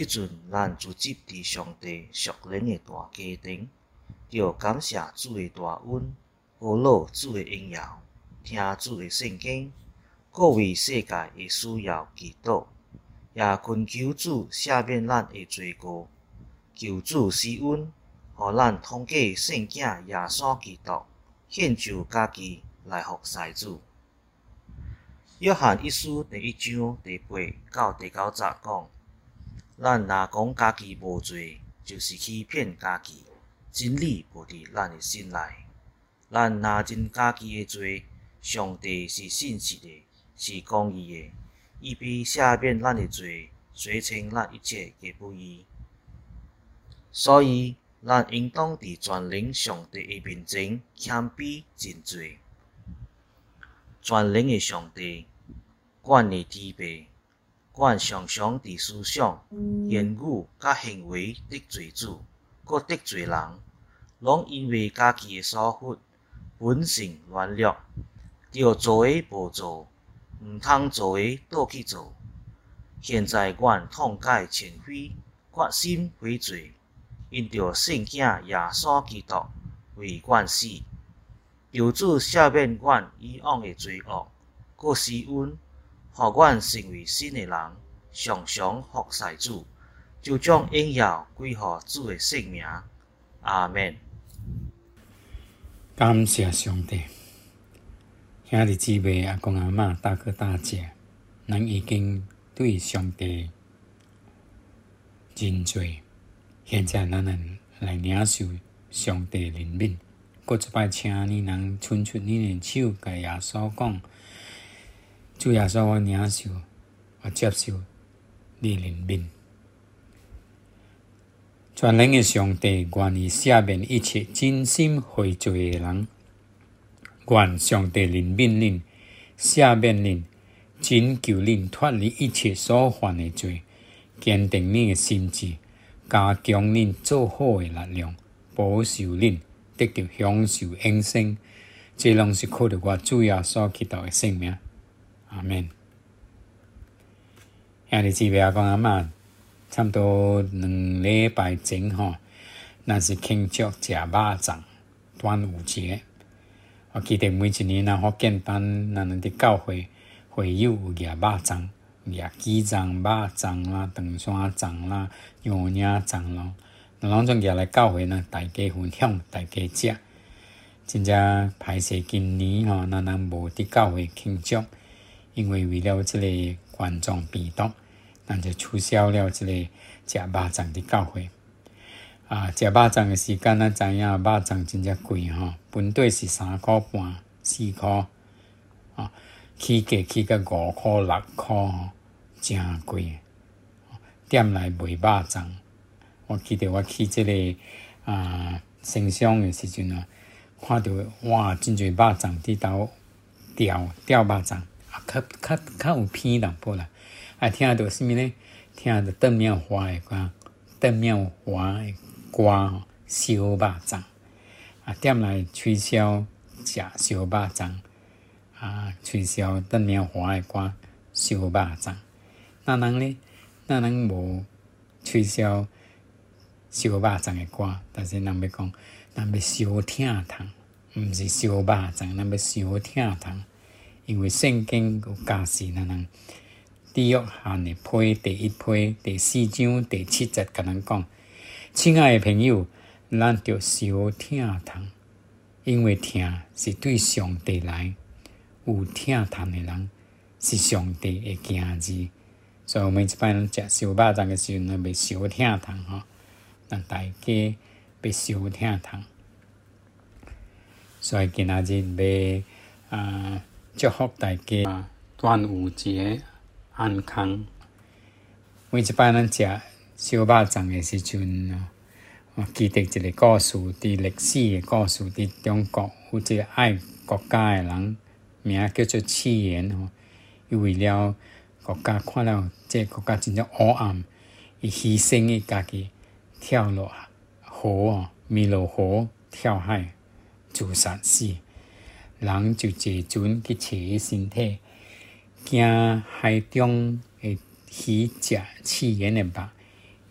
即阵咱聚集伫上帝属灵的大家庭，着感谢主的大恩，鼓励主的荣耀，听主的圣经，各为世界的需要祈祷，也恳求主赦免咱的罪过，求主施恩，互咱通过圣囝耶稣基督，献就家己来服侍主。约翰一书第1章第8到第9节讲，咱若讲家己无罪，就是欺骗家己，真理无伫咱的心内。咱若认家己的罪，上帝是信实的，是公义的，伊必赦免咱的罪，洗清咱一切的不义。所以，咱应当伫全能上帝的面前谦卑认罪。全能的上帝，阮的天父，阮常常伫思想、言语甲行为得罪主，搁得罪人，拢因为家己的疏忽、本性软弱，着做的无做，毋通做的倒去做。现在阮痛改前非，决心悔罪，因着圣囝耶稣基督为阮死。求主赦免阮以往的罪恶，搁施恩，互阮成为新的人，常常服侍主，就将荣耀归乎主的圣名。阿们。 感谢上帝，兄弟姊妹、阿公阿嬷、大哥大姐，咱已经对上帝认罪，现在咱来领受上帝的怜悯。搁一摆，请你人伸出你的手，甲耶稣讲：主耶稣，我领受，我接受你的怜悯。全能的上帝愿意赦免一切真心悔罪的人，愿上帝怜悯恁，赦免恁，拯救恁脱离一切所犯的罪，坚定恁的心志，加强恁做好的力量，保守恁得到享受永生。这拢是靠着我主耶稣基督的圣名。阿们。兄弟姊妹、阿公阿嬷，差不多2礼拜前咱是庆祝食肉粽、端午节。我记得每一年福建班，咱伫教会会友有夹肉粽、夹鸡粽、肉粽啦、长山粽啦、羊肉粽咯，拢总夹来教会呢，大家分享，大家食。真正歹势，今年咱人无伫教会庆祝，因为为了这个冠状病毒，咱就取消了这个食肉粽伫教会。食肉粽的时间，咱知影肉粽真正贵本底是3块半、4块，起价起到5块、6块，真贵。店内卖肉粽，我记得我去这个新乡的时阵看到哇，真侪肉粽伫兜吊肉粽，较有片淡薄啦。听到什么呢？听到邓妙华的歌，烧肉粽。店内吹箫食烧肉粽，吹箫邓妙华的歌，烧肉粽。咱人呢？咱人无吹箫烧肉粽的歌，但是咱要讲，咱要烧疼痛，毋是烧肉粽，咱要烧疼痛。因为圣经有教示咱人，第约翰的批第1批第4章第7节，甲咱讲：亲爱的朋友，咱着烧疼痛，因为疼是对上帝来，有疼痛的人是上帝的囝儿。所以每一摆咱食烧肉粽的时候，咱要烧疼痛咱大家要烧疼痛。所以今仔日要祝福大家端午节安康。每一摆咱食烧肉粽的时阵，我记得一个故事，伫历史的故事，伫中国有一个爱国家的人，名叫做戚延伊为了国家，看了这个国家真正黑暗，伊牺牲伊家己，跳落河汨罗河跳海自杀死。人就坐船去找伊身体，惊海中的鱼食气源的肉，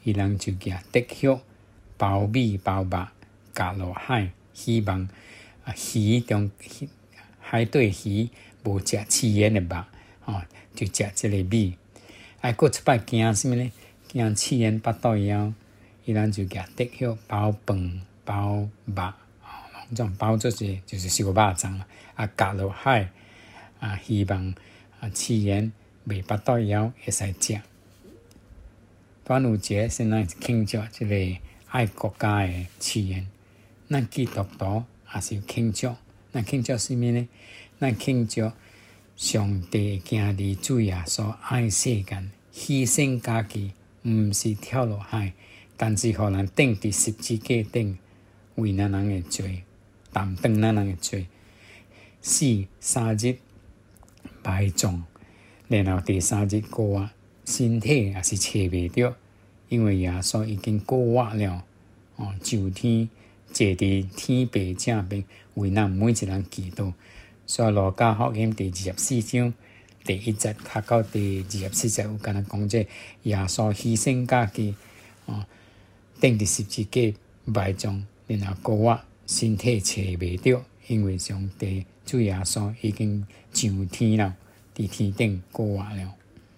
伊人就举竹叶包米包肉，夹落海，希望鱼中海底鱼无食饲烟的肉，就食即个米。过一摆惊啥物呢？惊饲烟巴肚枵，伊人就举竹叶包饭包肉，拢种包做者就是烧肉粽夹落海，希望饲烟袂巴肚枵会使食。端午节先来庆祝即个爱国家的饲烟，咱基督徒也是庆祝，咱庆祝啥物呢？咱庆祝上帝惊儿主耶稣爱世间，牺牲家己，毋是跳落海，但是互人钉伫十字架顶，为咱人的罪，担当咱人的罪，死3日埋葬，然后第3日过活，身体也是找袂着，因为耶稣已经过活了，上天坐伫天父正面，为咱每一人祈祷。所以路加福音第24章第1节读到第24节，有敢若讲这耶稣牺牲家己，钉伫十字架埋葬，然后过活，身体找袂着，因为上帝主耶稣已经上天了，伫天顶过活了。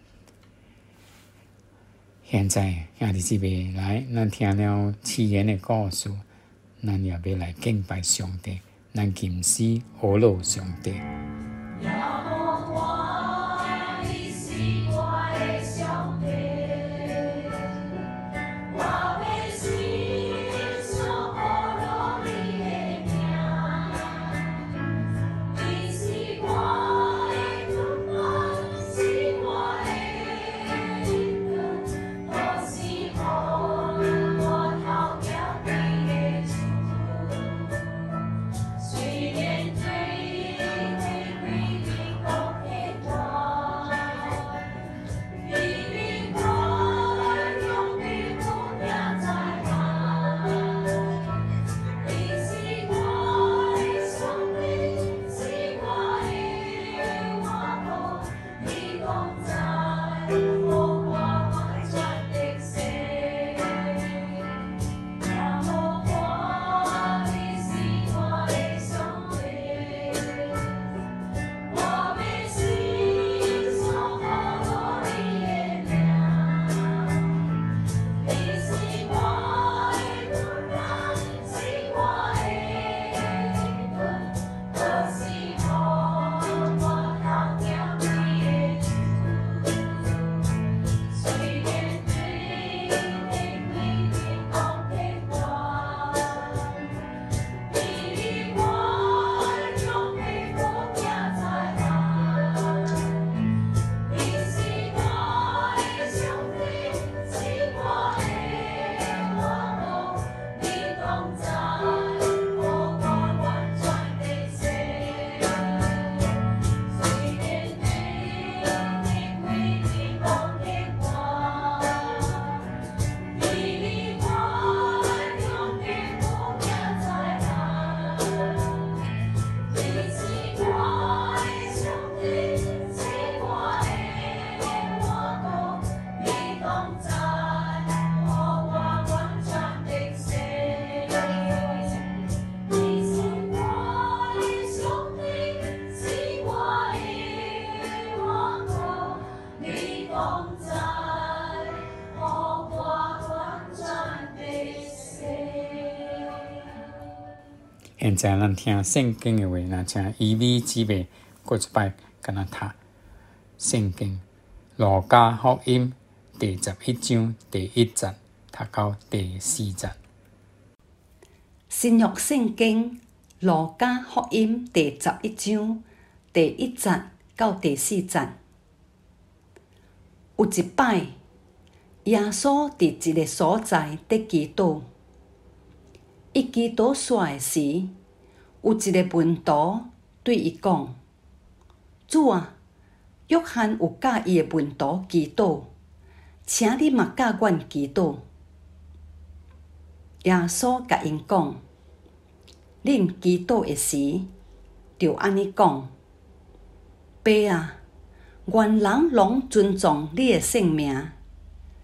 现在兄弟姊妹来，咱听了饲烟的故事，咱也要来敬拜上帝，咱吟诗阿罗上帝。现在咱听圣经的话，那请以美姊妹过一摆跟咱读圣经。路加福音第11章第1节读到第4节。 新约圣经路加福音第11章第1节到第4节。有一摆，耶稣伫一个所在伫祈祷。伊祈祷煞时，有一个门徒对伊讲：“主啊，约翰有教伊的门徒祈祷，请你嘛教阮祈祷。”耶稣甲因讲：“恁祈祷的时，就安尼讲：爸啊，愿人拢尊重你的圣名。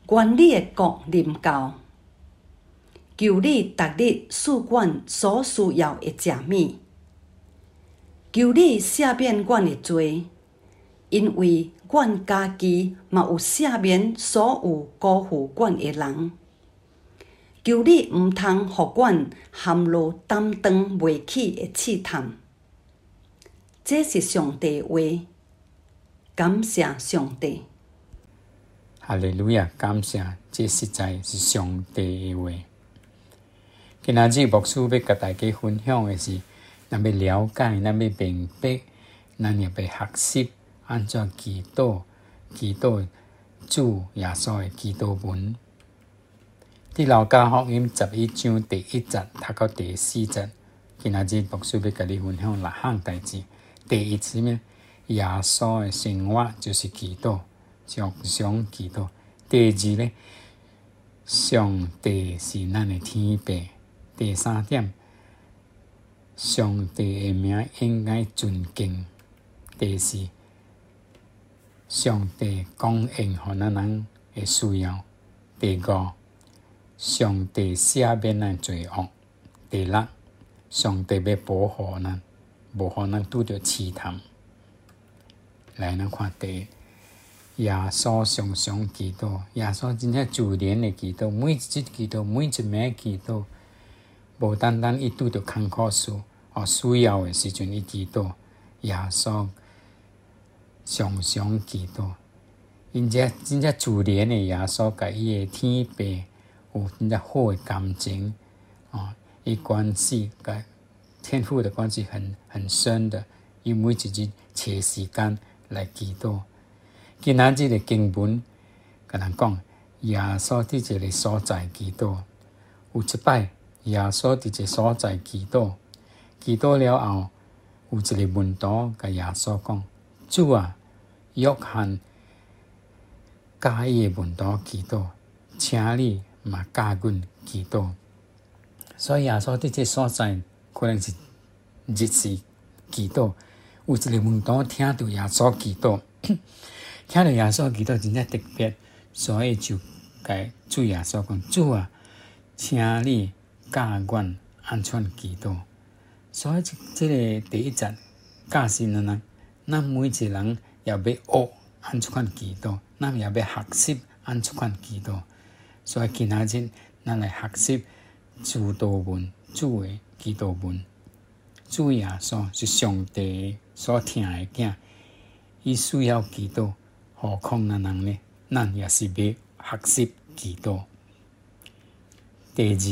愿你的国临到，求你逐日赐阮所需要的食物，求你赦免阮的罪，因为阮家己嘛有赦免所有辜负阮的人。求你毋通互阮陷入担当袂起的试探。这是上帝的话，感谢上帝。 哈利路亚，感谢，这实在是上帝的话。今仔日牧师要甲大家分享的是，咱要了解，咱要明白，咱也要学习安怎祈祷主耶稣的祈祷文。伫路加福音11章第1节读到第4节，今仔日牧师要甲你分享6项代志。第一是咩？耶稣的生活就是祈祷，常常祈祷。第二呢，上帝是咱的天父。第三点，上帝的名应该尊敬。第四，上帝供应予咱人的需要。第五，上帝赦免咱罪恶。第六，上帝要保护咱，无互咱拄着试探。来，咱看第一，耶稣常常祈祷，耶稣真正自然的祈祷，每一日祈祷，每一暝祈祷，无单单伊拄着艰苦事，需要的时阵伊祈祷，耶稣常常祈祷。因这真正自然的耶稣，甲伊的天父有真正好的感情，伊关系甲天父的关系很深的，伊每一日找时间来祈祷。今仔日的经文甲咱讲，耶稣伫一个所在祈祷。有一摆，耶稣伫一个所在祈祷，祈祷了后，有一个门徒甲耶稣讲：“主啊，约翰教伊的门徒祈祷，请你嘛教阮祈祷。”所以耶稣伫这所在，可能是日时祈祷。有一个门徒听到耶稣祈祷，听到耶稣祈祷真正特别，所以就甲主耶稣讲：“主啊，请你教阮安怎祈祷。”所以这个第一节教示咱每一个人也要学安怎款祈祷，咱也要学习安怎款祈祷。所以今仔日咱来学习主祷文，主的祈祷文。主耶稣是上帝所疼的囝，伊需要祈祷，何况咱人呢？咱也是要学习祈祷。第二，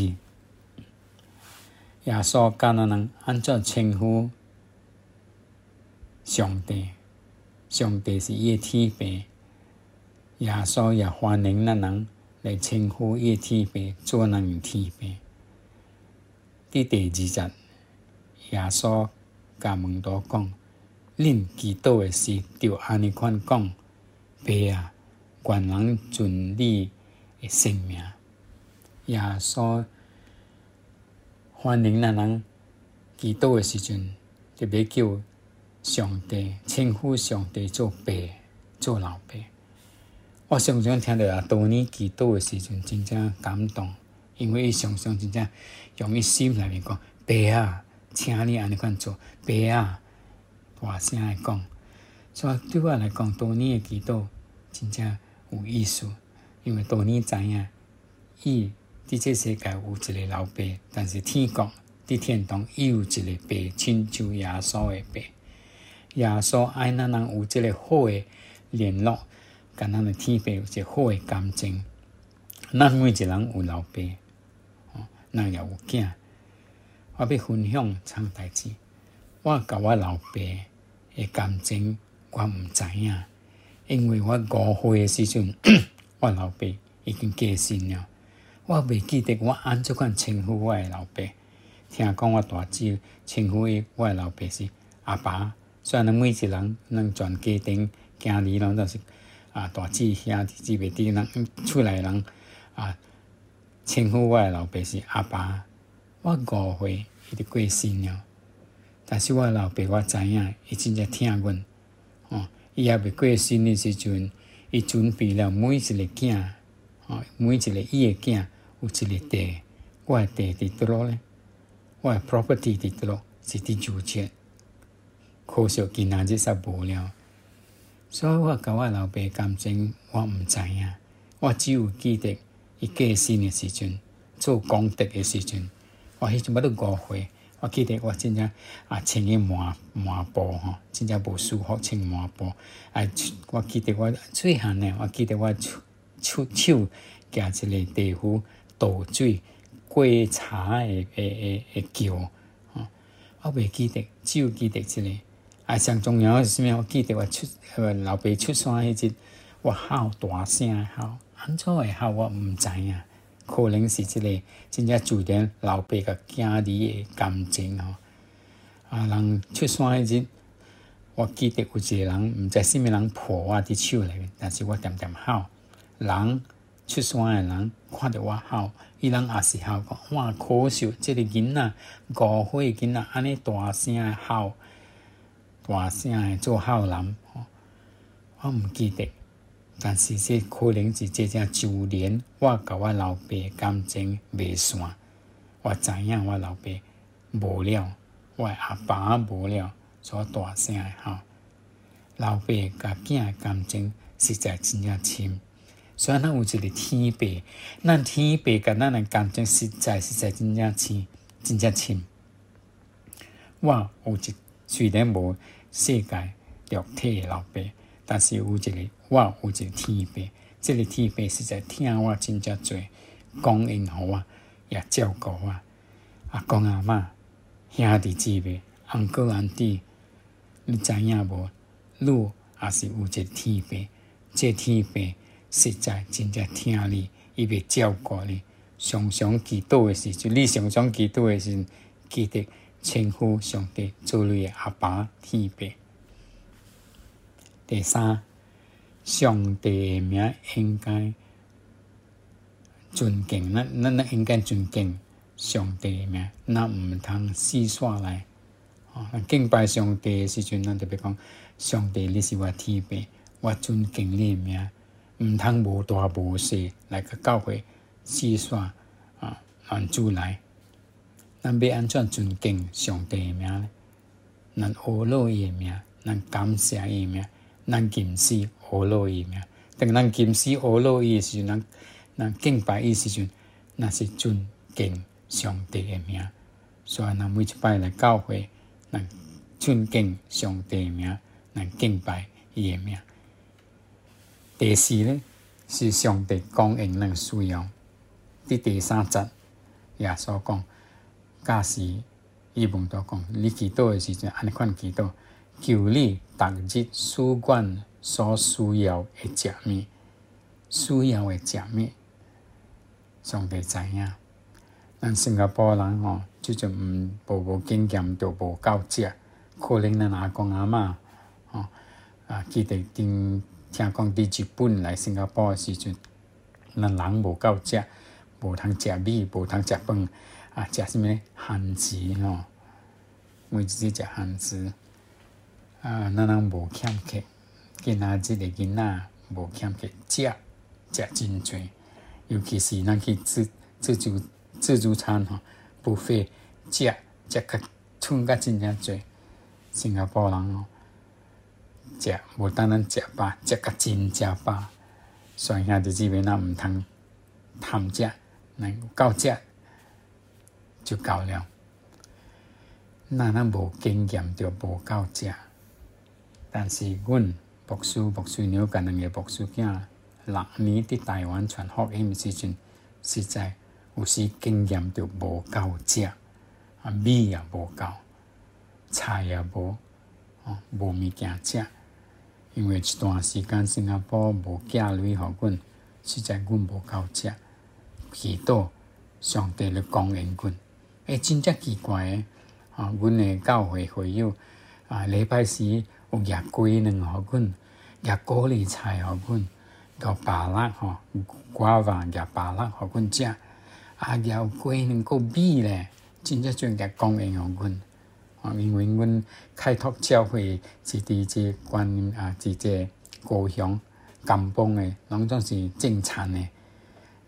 耶稣教咱人安怎称呼上帝，上帝是伊的天父，耶稣也欢迎咱人来称呼伊的天父做咱的天父。第二节，耶稣甲门徒讲：“恁祈祷的时，就安尼款讲，爸啊，愿人尊你的性命。”耶稣欢迎咱人祈祷的时阵，就要叫上帝称呼上帝做爸，做老爸。我常常听到多年祈祷的时阵，真正感动，因为伊常常真正用伊心内面讲：“爸啊，请你安尼款做，爸啊，大声来讲。”所以对我来讲，多年的祈祷真正有意思，因为多年知影，伊伫这世界有一个老爸，但是天国伫天堂，伊有一个爸，亲像耶稣的爸。耶稣爱咱人有这个好的联络，甲咱的天父有一个好的感情。咱每一个人有老爸，咱也有囝。我要分享一场代志，我甲我老爸的感情，我毋知影，因为我5岁的时阵，我老爸已经过身了。我袂记得我安怎款称呼我的老爸。听讲我大姊称呼我的老爸是阿爸。虽然咱每一个人，咱全家庭囝儿拢都是大姊兄弟姊妹弟，咱厝内人称呼我的老爸是阿爸。我5岁伊就过身了，但是我的老爸我知影，伊真正疼阮。伊也未过身的时阵，伊准备了每一个囝， 每一个伊诶囝有一个地，我诶地伫倒落咧，我诶 property 伫倒落，是伫住宅。可惜今仔日煞无了，所以我甲我老爸感情我毋知影，我只有记得伊过身诶时阵，做功德诶时阵，我迄阵捌到5岁，我记得我真正穿个麻布吼，真正无舒服穿麻布。我记得我细汉呢，我记得我手举一个地壶倒水过茶诶桥，我袂记得，只有记得即个。上重要的是啥物？我记得我老爸出山迄日，我吼大声吼，安怎会吼我毋知影，可能是即个真正注定老爸甲囝儿的感情吼。人出山迄日，我记得有一个人，毋知啥物人抱我伫手内，但是我点点吼。人出山诶人看着我吼，伊人也是吼讲，哇，可惜即个囡仔5岁囡仔安尼大声诶吼。大声诶做孝男，我毋记得，但是这可能是这正就连我甲我老爸感情袂线，我知影我老爸无了，我阿爸无了，所以大声诶吼。老爸甲囝诶感情实在真正深，所以咱有一个天爸，咱天爸甲咱诶感情实在真正深，真正深。我有虽然无世界肉体的老爸，但是我有一个天爸，这个天爸实在疼我真正多，供应互我，也照顾我。阿公阿嬷、兄弟姊妹、翁哥阿弟，你知影无？你也是有一个天爸，这天爸实在真正疼你，伊要照顾你。常常祈祷的时阵，你常常祈祷的时阵，记得称呼上帝做你的阿爸天父。第三，上帝的名应该尊敬，咱应该尊敬上帝的名，咱毋通四散来。敬拜上帝的时阵，咱特别讲，上帝你是我天父，我尊敬你的名，毋通无大无小来个教会四散乱主来。咱要安怎尊敬上帝的名呢？咱学老伊的名，咱感谢伊的名，咱吟诗学老伊的名。当咱吟诗学老伊的时阵，咱敬拜伊的时阵，那是尊敬上帝的名。所以咱每一摆来教会，咱尊敬上帝的名，咱敬拜伊的名。第四呢，是上帝供应咱需要。第3节，耶稣讲。假使伊问到讲，你祈祷的时阵，安尼款祈祷，求你逐日使阮所需要的食物，需要的食物，上帝知影。咱新加坡人吼，即阵无经验，就无够食。可能咱阿公阿嬷记得听讲伫日本来新加坡的时阵，咱人无够食，无通食米，无通食饭。食啥物番薯吼？每一日食番薯。咱人无欠缺，今仔日的囡仔无欠缺，食真多。尤其是咱去自助餐吼，buffet食较剩甲真正多。新加坡人吼，食无等咱食饱，食甲真正饱。所以兄弟姊妹，咱毋通贪食，咱够食。就够了。咱无经验就无够食，但是阮牧师娘甲2个牧师囝6年伫台湾传福音时阵，实在有时经验就无够食，米也无够，菜也无物件食。因为一段时间新加坡无寄钱互阮，实在阮无够食，祈祷上帝咧供应阮。真正奇怪诶！阮诶教会会友礼拜四有野鸡卵互阮，野高丽菜互阮，有芭乐瓜娃野芭乐互阮食，野有鸡卵个米咧，真正专业供应互阮。因为阮开拓教会是伫即伫即高雄甘榜诶，拢总是正餐诶。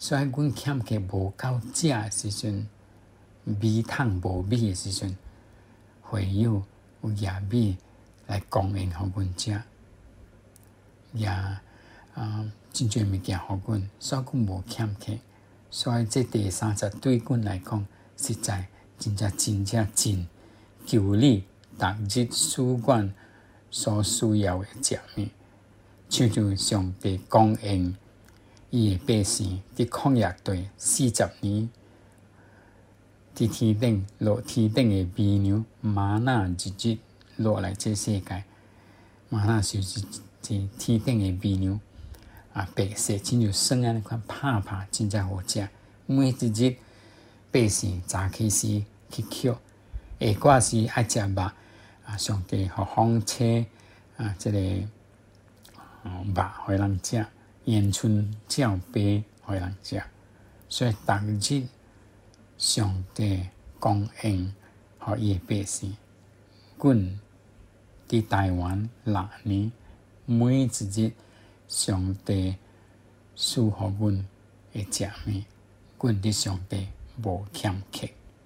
所以阮欠客无够食诶时阵，米汤无米诶时阵，会友有野米来供应互阮食，也真侪物件互阮，所以阮无欠客。所以这第30对阮来讲，实在真正真求你逐日使阮所需要诶食物，像上帝供应伊诶百姓伫旷野地40年，伫天顶落天顶诶微娘玛纳日日落来这世界，玛纳就是天顶诶微娘白色，亲像酸安尼款拍真正好食。每一日百姓早起时去捡，下晡时爱食肉上帝互风吹即个肉互人食，烟春照白互人食，所以逐日上帝供应互伊诶百姓。阮伫台湾6年，每一日上帝赐互阮会食物，阮伫上帝无欠客。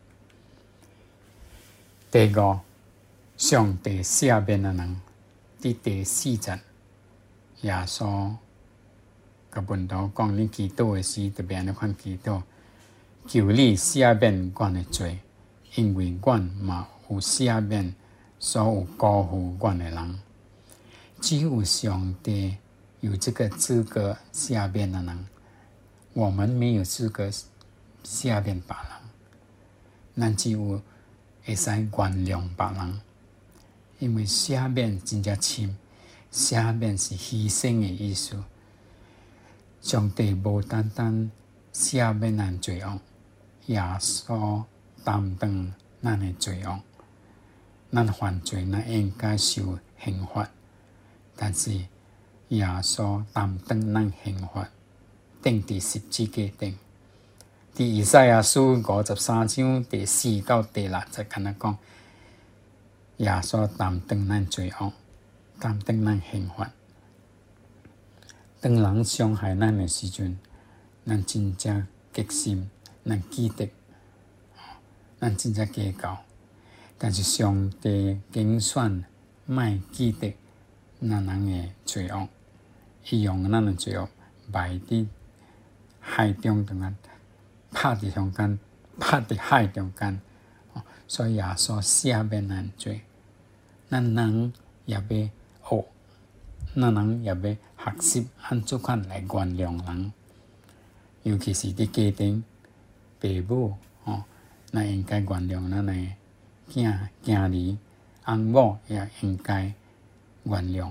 第5，上帝赦免的人，伫第4节，耶稣甲门徒讲：你祈祷的时，特别安尼款祈祷，求你赦免阮的罪，因为阮嘛有赦免所有辜负阮的人。只有上帝有这个资格赦免的人，我们没有资格赦免别人，咱只有会使原谅别人，因为赦免真正深，赦免是牺牲的意思。上帝无单单赦免咱罪恶，耶稣担当咱的罪恶，咱犯罪咱应该受刑罚，但是耶稣担当咱刑罚，钉伫十字架顶。伫以赛亚书53章第4到第6节，敢若讲耶稣担当咱罪恶，担当咱刑罚。当人伤害咱的时阵，咱真正决心，咱记得，咱真正计较。但是上帝拣选莫记得咱人的罪恶，伊用咱的罪恶埋伫海中中间，拍伫中间，拍伫海中间，所以耶稣赦免咱罪。咱人也要学，咱人也要学习安怎款来原谅人，尤其是伫家庭，父母咱应该原谅咱的囝儿，翁某也应该原谅。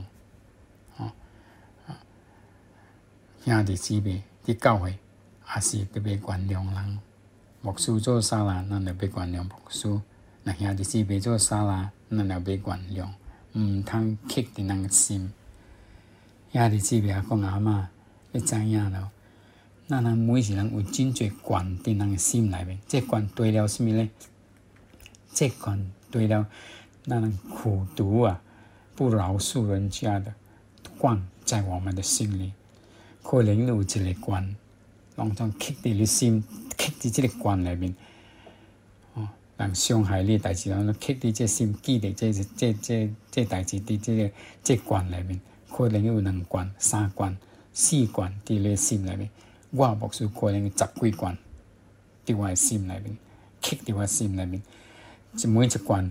兄弟姊妹伫教会也是特别原谅人。牧师做啥啦，咱就要原谅牧师；那兄弟姊妹做啥啦，咱也要原谅，毋通刻伫人心。兄弟姊妹也讲阿嬷，你知影咯？咱人每一人有真侪怨伫人心内面，这怨对了什么呢？这怨对了，咱人苦毒不饶恕人家的怨在我们的心里。可能有一个怨，拢总刻伫你心，刻伫这个怨内面。人伤害你代志，拢刻伫这心，记伫这代志伫这怨内面。可能有2卷、3卷、4卷伫你心内面。我牧师可能10几卷伫我心内面，刻伫我心内面。每一卷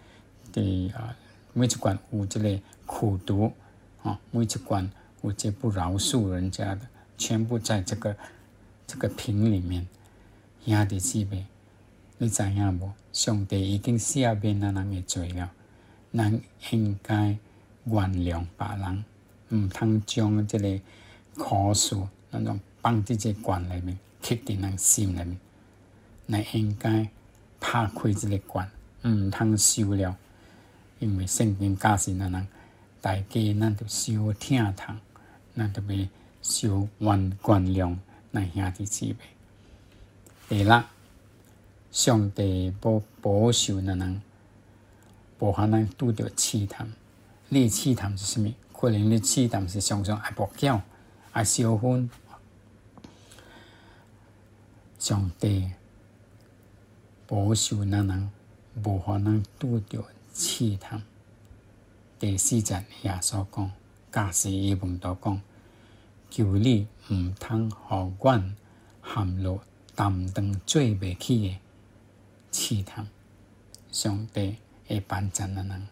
每一卷有这个苦毒每一卷有这不饶恕人家的，全部在这个瓶里面。兄弟姊妹，你知影无？上帝已经赦免咱人的罪了，咱应该原谅别人，毋通将这个苦事那种放伫这罐里面，刻伫咱心里面。咱应该拍开这个罐，毋通收了，因为圣经教示咱人，大家咱着相疼痛，咱着要相原谅咱兄弟姊妹。第6，上帝要保守咱人，无互咱拄着试探。你试探是啥物？可能你试探是常常爱跋筊、爱烧薰， 上帝保守咱人，无互咱拄着试探。第4节耶稣讲，假使伊问道讲，求你毋通互阮陷入担当做袂起的试探。上帝会帮助咱人。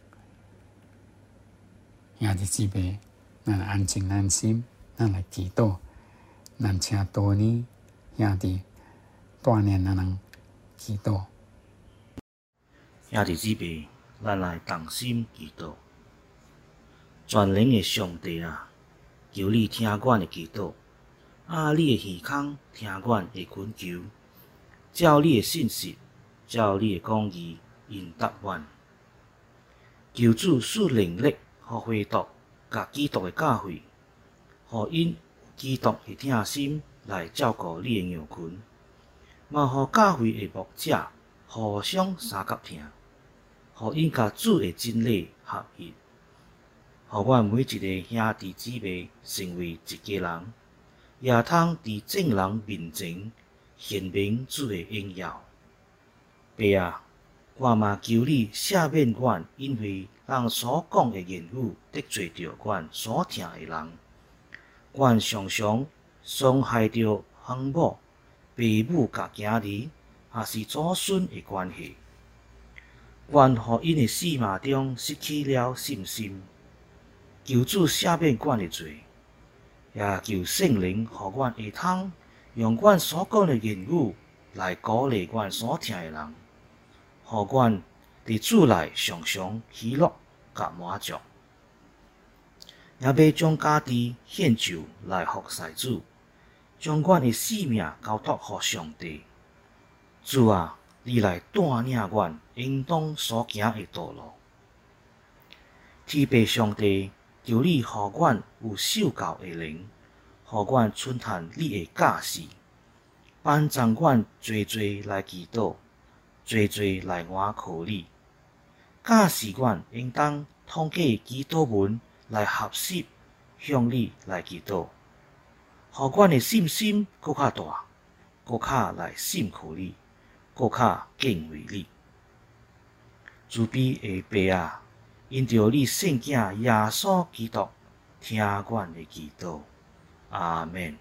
兄弟姊妹，咱安静咱心，咱来祈祷，咱请多年兄弟带领咱人祈祷。 兄弟姊妹，咱来同心祈祷。全能的上帝啊，求你听阮的祈祷，你的耳孔听阮的恳求，照你的信实，照你的公义应答阮。求主赐能力，互会督甲基督的教会，互因基督的疼心来照顾你的羊群，嘛互教会的牧者互相相合听，互因甲主的真理合一，互阮每一个兄弟姊妹成为一家人，也通伫众人面前显明主的荣耀。爸啊，我嘛求你赦免阮，因为人所讲的言语得罪着阮所听的人。阮常常伤害着父母、爸母甲囝儿，也是祖孙的关系。阮互因的死命中失去了信心。求主赦免阮的罪，也求圣灵互阮会通用阮所讲的言语来鼓励阮所听的人，互阮伫主内常常喜乐甲满足，也要将家己献就来服侍主，将阮的性命交托互上帝。主啊，你来带领阮应当所行的道路。天父上帝，求你互阮有受教的灵，互阮春探你的教示，帮助阮多多来祈祷，多多来倚靠你。教示阮应当统计祈祷文来合适向你来祈祷，互阮的信心搁较大，搁较来信靠你，搁较敬畏你。慈悲的爸啊，因着你圣囝耶稣基督，听阮的祈祷。阿门。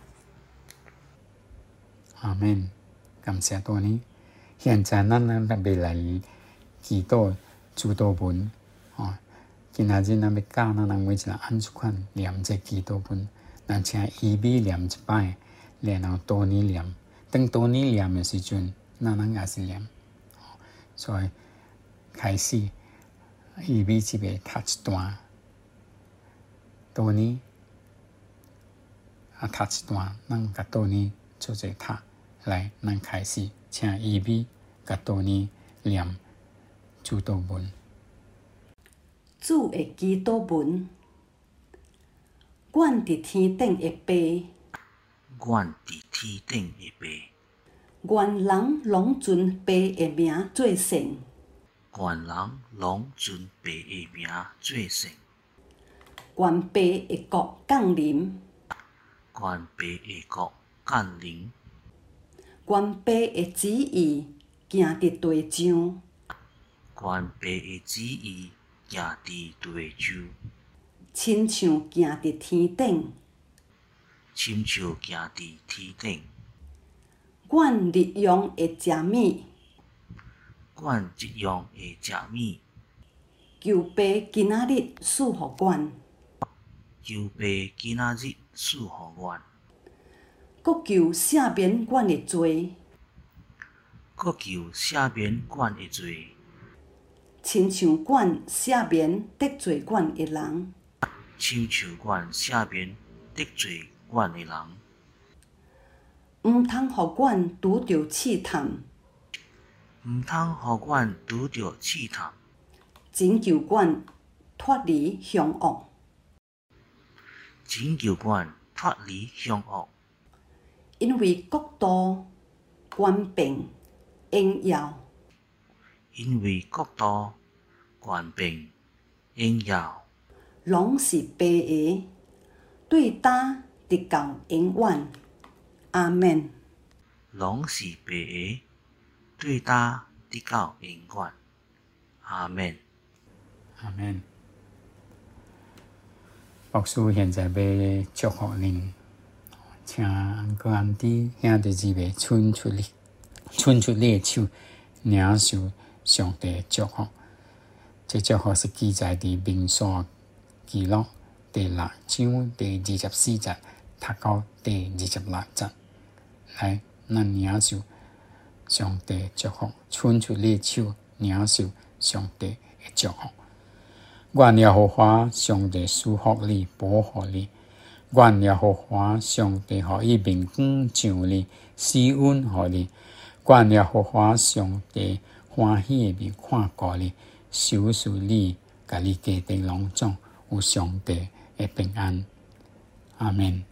阿门。感谢多呢。现在咱要来祈祷主祷文。今仔日咱要教咱每一个按怎款念这祈祷文。咱请伊比念一摆，然后多年念。当多年念的时阵，咱也是念。所以开始，伊比这边读一段，多年读一段，咱甲多年做者读。来，咱开始，请伊比甲多年念主祷文。 主的祈祷文，阮伫天顶的爸， 阮伫天顶的爸， 愿人拢尊爸的名做圣， 愿人拢尊爸的名做圣， 愿爸的国降临， 愿爸的国降临， 愿爸的旨意行伫地上， 愿爸的旨意行伫地上， 亲像行伫天顶。 亲像行伫天顶。 阮日用的食物， 阮日用的食物， 求爸今仔日赐予阮， 求爸今仔日赐予阮， 搁求赦免阮的罪， 搁求赦免阮的罪， 亲像阮赦免得罪阮的人， 亲像阮赦免得罪阮的人， 毋通互阮拄着试探， 毋通互阮拄着试探， 拯救阮脱离凶恶， 拯救阮脱离凶恶。 因为国度、权柄、荣耀， 因为国度、权柄、荣耀， 拢是爸的，对答直到永远。阿门。 拢是白的，对答直到永远。阿們。 阿們。牧師現在要祝福恁，請各安弟兄弟姊妹伸出你的手，領受上帝的祝福。這祝福是記載佇民數記錄第6章第24節，讀到第26節。來，咱領受上帝的祝福，伸出你的手，領受上帝的祝福。願耶和華上帝賜福你，保護你；願耶和華上帝予伊面光照你，施恩予你；願耶和華上帝歡喜的面看顧你，收拾你，甲你家庭攏總有上帝的平安。阿們。